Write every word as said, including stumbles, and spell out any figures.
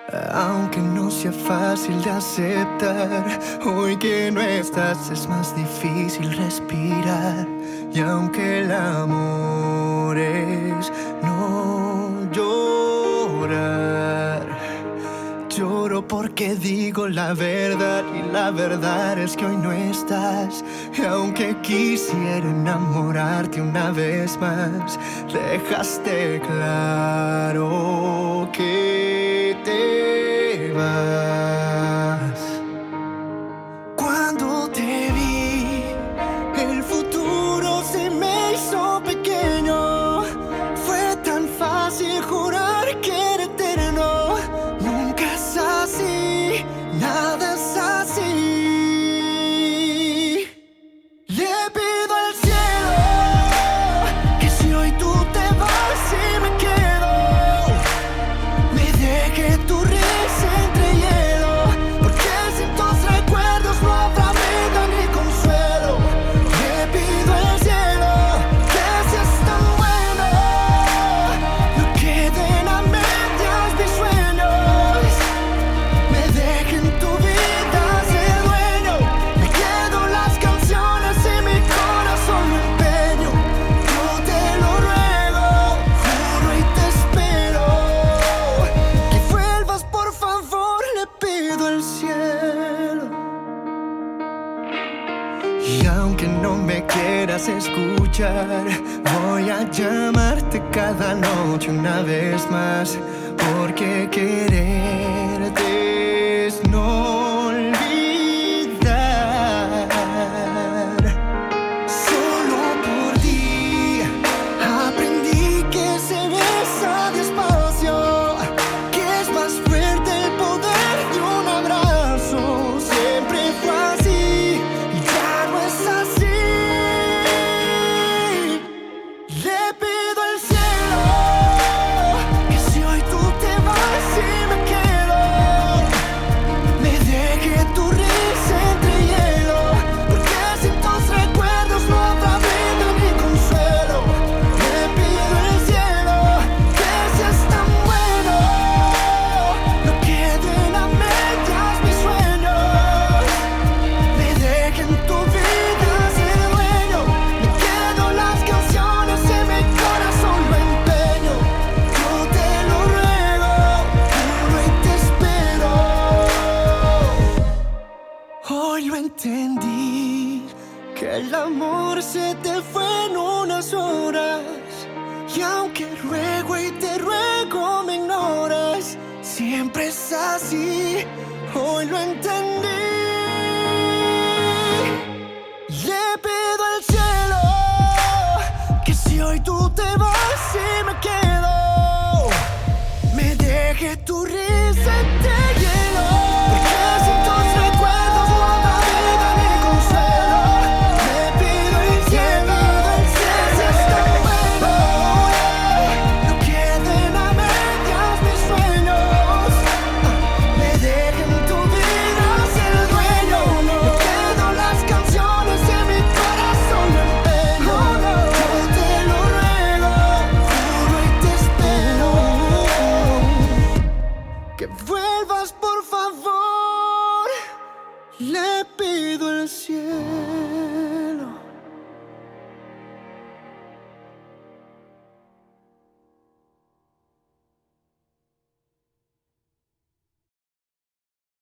Aunque no sea fácil de aceptar, hoy que no estás es más difícil respirar. Y aunque el amor es no llorar, lloro porque digo la verdad, y la verdad es que hoy no estás. Y aunque quisiera enamorarte una vez más, dejaste claro que te vas. Cuando te vi, el futuro se me hizo pequeño. Fue tan fácil jurar que era eterno. Nunca es así, nada es así. Le pido al cielo que si hoy tú te vas y me quedo, me deje tu risa entre hielo, porque sin tus recuerdos no habrá vida ni consuelo. Le pido al cielo que seas tan bueno, no queden a medias mis sueños, me dejen tu vida ser dueño, me quedo las canciones y mi corazón lo empeño. Yo te lo ruego, juro y te espero, que vuelvas por favor, le pido al cielo. Y aunque no me quieras escuchar, voy a llamarte cada noche una vez más, porque quererte es no olvidar. Solo por ti aprendí que se besa despacio, que es más fuerte el poder de un abrazo. Siempre fue así y ya no es así. Le pido al cielo que si hoy tú te vas y me quedo, me deje tu risa entre hielo, porque sin tus recuerdos no habrá vida ni consuelo. Le pido al cielo que seas tan bueno, no queden a medias mis sueños, me dejen tu vida ser dueño, me quedo las canciones y mi corazón lo empeño. Yo te lo ruego, juro y te espero. Hoy lo entendí, que el amor se te fue en unas horas, y aunque ruego y te ruego me ignoras. Siempre es así, hoy lo entendí. Le pido al cielo que si hoy tú te vas